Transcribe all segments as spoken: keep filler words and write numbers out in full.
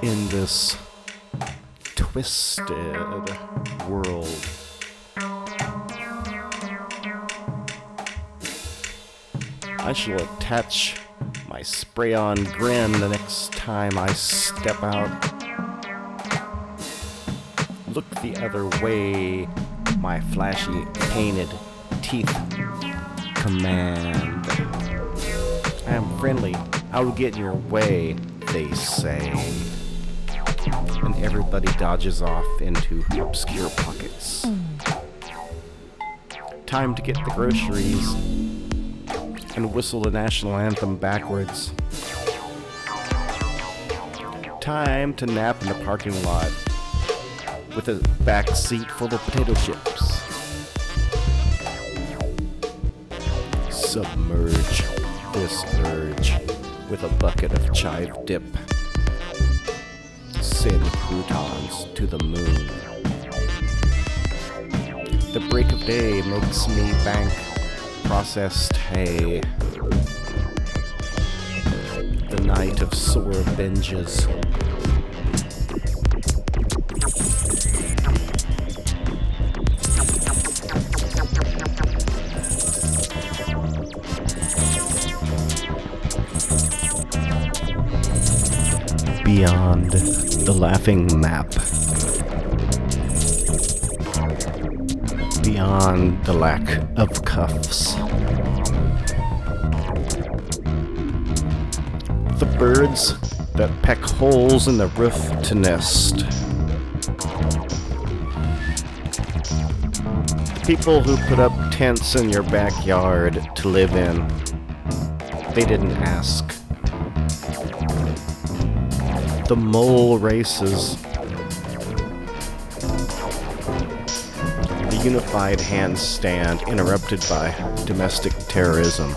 in this twisted world. I shall attach my spray-on grin the next time I step out. Look the other way, my flashy painted teeth command. I am friendly, I will get in your way, they say. And everybody dodges off into obscure pockets. Time to get the groceries and whistle the national anthem backwards. Time to nap in the parking lot with a back seat full of potato chips. Submerge this urge with a bucket of chive dip. Send croutons to the moon. The break of day makes me bank processed hay. The night of sore binges. Beyond the laughing map. Beyond the lack of cuffs. The birds that peck holes in the roof to nest. People who put up tents in your backyard to live in. They didn't ask. The mole races. The unified handstand interrupted by domestic terrorism.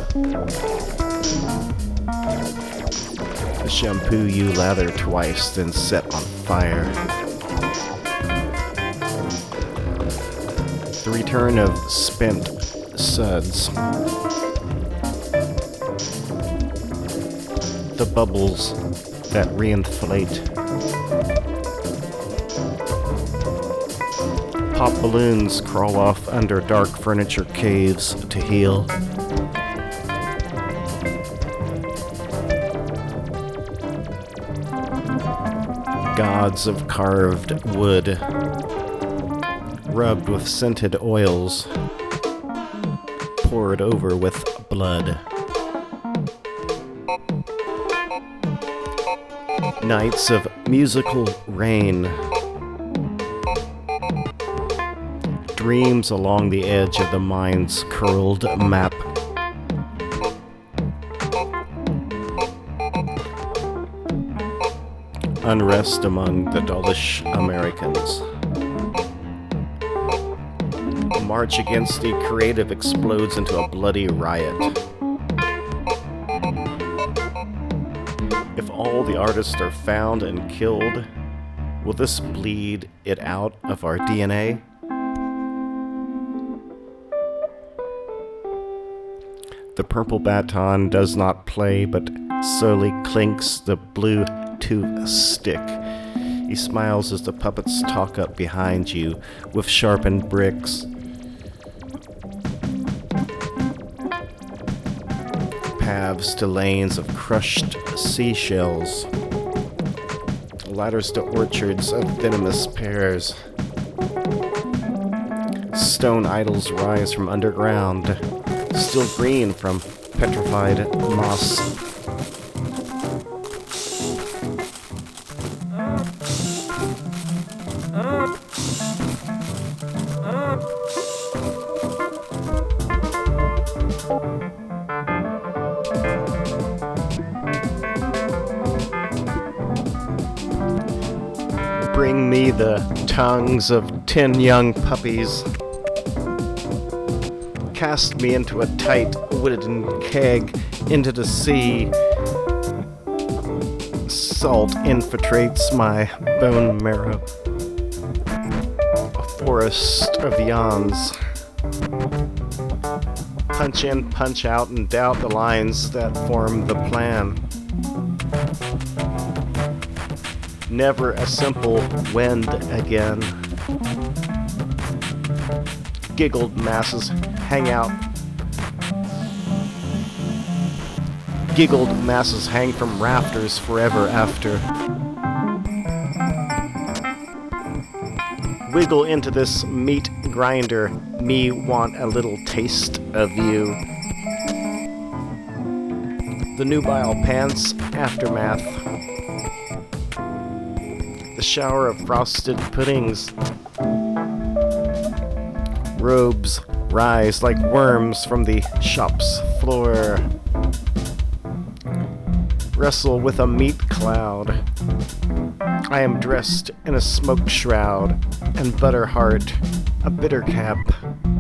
The shampoo you lather twice, then set on fire. The return of spent suds. The bubbles that reinflate. Pop balloons crawl off under dark furniture caves to heal. Gods of carved wood, rubbed with scented oils, poured over with blood. Nights of musical rain. Dreams along the edge of the mind's curled map. Unrest among the dullish Americans. A march against the creative explodes into a bloody riot. If all the artists are found and killed, will this bleed it out of our D N A? The purple baton does not play, but slowly clinks the blue tooth stick. He smiles as the puppets talk up behind you with sharpened bricks. Paths to lanes of crushed seashells. Ladders to orchards of venomous pears. Stone idols rise from underground, still green from petrified moss. Bring me the tongues of ten young puppies. Cast me into a tight wooden keg into the sea. Salt infiltrates my bone marrow. A forest of yawns. Punch in, punch out, and doubt the lines that form the plan. never a simple wind again. Giggled masses hang out. Giggled masses hang from rafters forever after. Wiggle into this meat grinder, me want a little taste of you. The nubile pants aftermath. The shower of frosted puddings. Robes rise like worms from the shop's floor. Wrestle with a meat cloud. I am dressed in a smoke shroud and butter heart, a bitter cap.